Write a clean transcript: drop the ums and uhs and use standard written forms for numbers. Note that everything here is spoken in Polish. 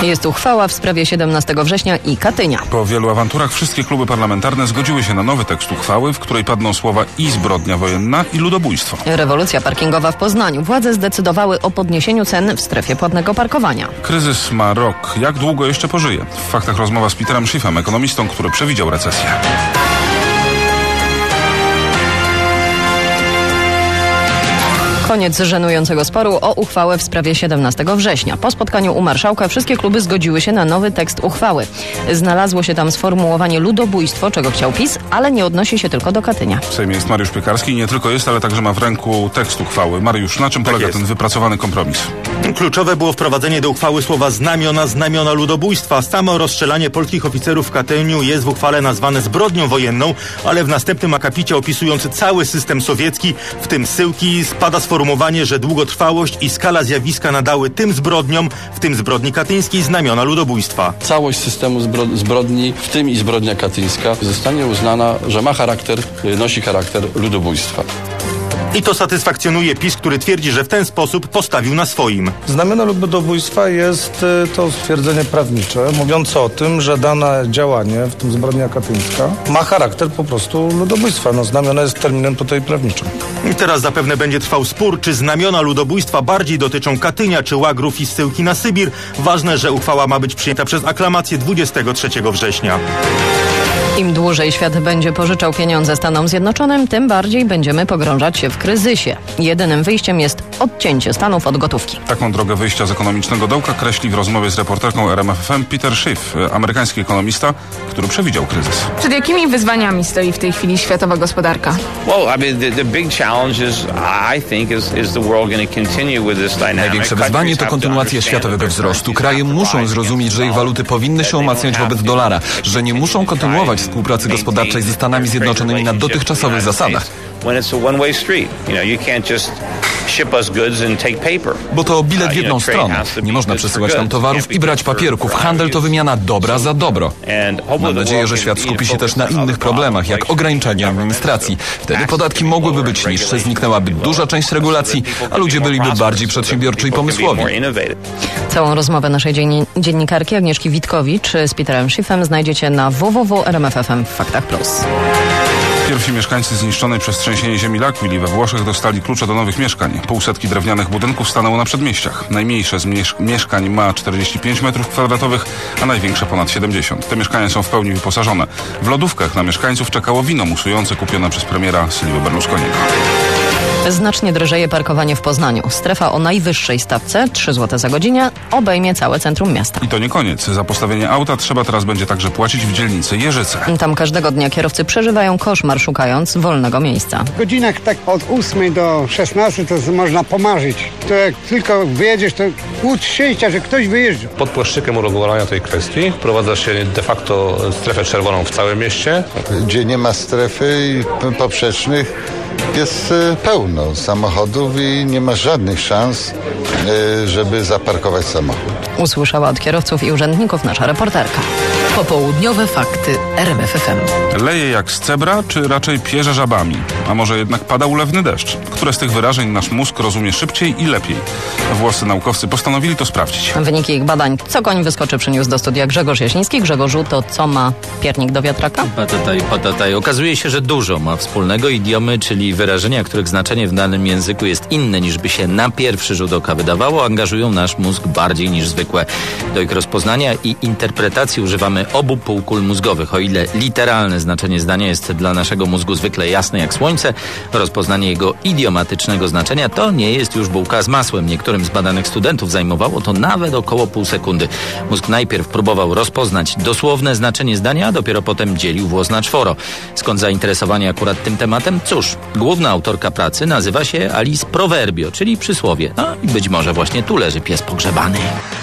Jest uchwała w sprawie 17 września i Katynia. Po wielu awanturach wszystkie kluby parlamentarne zgodziły się na nowy tekst uchwały, w której padną słowa i zbrodnia wojenna, i ludobójstwo. Rewolucja parkingowa w Poznaniu. Władze zdecydowały o podniesieniu cen w strefie płatnego parkowania. Kryzys ma rok. Jak długo jeszcze pożyje? W faktach rozmowa z Peterem Schiffem, ekonomistą, który przewidział recesję. Koniec żenującego sporu o uchwałę w sprawie 17 września. Po spotkaniu u marszałka wszystkie kluby zgodziły się na nowy tekst uchwały. Znalazło się tam sformułowanie ludobójstwo, czego chciał PiS, ale nie odnosi się tylko do Katynia. W Sejmie jest Mariusz Piekarski. Nie tylko jest, ale także ma w ręku tekst uchwały. Mariusz, na czym polega ten wypracowany kompromis? Kluczowe było wprowadzenie do uchwały słowa znamiona ludobójstwa. Samo rozstrzelanie polskich oficerów w Katyniu jest w uchwale nazwane zbrodnią wojenną, ale w następnym akapicie opisujący cały system sowiecki, w tym zsyłki, spada sformułowanie, że długotrwałość i skala zjawiska nadały tym zbrodniom, w tym zbrodni katyńskiej, znamiona ludobójstwa. Całość systemu zbrodni, w tym i zbrodnia katyńska, zostanie uznana, że nosi charakter ludobójstwa. I to satysfakcjonuje PiS, który twierdzi, że w ten sposób postawił na swoim. Znamiona ludobójstwa jest to stwierdzenie prawnicze, mówiące o tym, że dane działanie, w tym zbrodnia katyńska, ma charakter po prostu ludobójstwa. Znamiona jest terminem tutaj prawniczym. I teraz zapewne będzie trwał spór, czy znamiona ludobójstwa bardziej dotyczą Katynia, czy łagrów i zsyłki na Sybir. Ważne, że uchwała ma być przyjęta przez aklamację 23 września. Im dłużej świat będzie pożyczał pieniądze Stanom Zjednoczonym, tym bardziej będziemy pogrążać się w kryzysie. Jedynym wyjściem jest odcięcie Stanów od gotówki. Taką drogę wyjścia z ekonomicznego dołka kreśli w rozmowie z reporterką RMF FM Peter Schiff, amerykański ekonomista, który przewidział kryzys. Przed jakimi wyzwaniami stoi w tej chwili światowa gospodarka? Największe wyzwanie to kontynuacja światowego wzrostu. Kraje muszą zrozumieć, że ich waluty powinny się umacniać wobec dolara, że nie muszą kontynuować współpracy gospodarczej ze Stanami Zjednoczonymi na dotychczasowych zasadach. Bo to bilet w jedną stronę. Nie można przesyłać nam towarów i brać papierków. Handel to wymiana dobra za dobro. Mam nadzieję, że świat skupi się też na innych problemach, jak ograniczanie administracji. Wtedy podatki mogłyby być niższe, zniknęłaby duża część regulacji, a ludzie byliby bardziej przedsiębiorczy i pomysłowi. Całą rozmowę naszej dziennikarki Agnieszki Witkowicz z Peterem Schiffem znajdziecie na www.rmf.fm w Faktach Plus. Pierwsi mieszkańcy zniszczonej przez trzęsienie ziemi L'Aquili we Włoszech dostali klucze do nowych mieszkań. 500 drewnianych budynków stanęło na przedmieściach. Najmniejsze z mieszkań ma 45 m2, a największe ponad 70. Te mieszkania są w pełni wyposażone. W lodówkach na mieszkańców czekało wino musujące kupione przez premiera Silvio Berlusconiego. Znacznie drożeje parkowanie w Poznaniu. Strefa o najwyższej stawce, 3 zł za godzinę, obejmie całe centrum miasta. I to nie koniec. Za postawienie auta trzeba teraz będzie także płacić w dzielnicy Jeżyce. Tam każdego dnia kierowcy przeżywają koszmar, szukając wolnego miejsca. W godzinach tak od 8 do 16 to można pomarzyć. To jak tylko wyjedziesz, to łódź szczęścia, że ktoś wyjeżdża. Pod płaszczykiem uregulowania tej kwestii wprowadza się de facto strefę czerwoną w całym mieście. Gdzie nie ma strefy poprzecznych, jest pełno samochodów i nie ma żadnych szans, żeby zaparkować samochód. Usłyszała od kierowców i urzędników nasza reporterka. Popołudniowe fakty RMF FM. Leje jak z cebra, czy raczej pierze żabami? A może jednak pada ulewny deszcz? Które z tych wyrażeń nasz mózg rozumie szybciej i lepiej? Włoscy naukowcy postanowili to sprawdzić. Wyniki ich badań Co koń wyskoczy przyniósł do studia Grzegorz Jaśniński. Grzegorzu, to co ma piernik do wiatraka? Patataj. Okazuje się, że dużo ma wspólnego. Idiomy, czyli wyrażenia, których znaczenie w danym języku jest inne niż by się na pierwszy rzut oka wydawało, angażują nasz mózg bardziej niż zwykłe. Do ich rozpoznania i interpretacji używamy obu półkul mózgowych. O ile literalne znaczenie zdania jest dla naszego mózgu zwykle jasne jak słońce, rozpoznanie jego idiomatycznego znaczenia to nie jest już bułka z masłem. Niektórym z badanych studentów zajmowało to nawet około pół sekundy. Mózg najpierw próbował rozpoznać dosłowne znaczenie zdania, a dopiero potem dzielił włos na czworo. Skąd zainteresowanie akurat tym tematem? Cóż, główna autorka pracy nazywa się Alice Proverbio, czyli przysłowie. No i być może właśnie tu leży pies pogrzebany.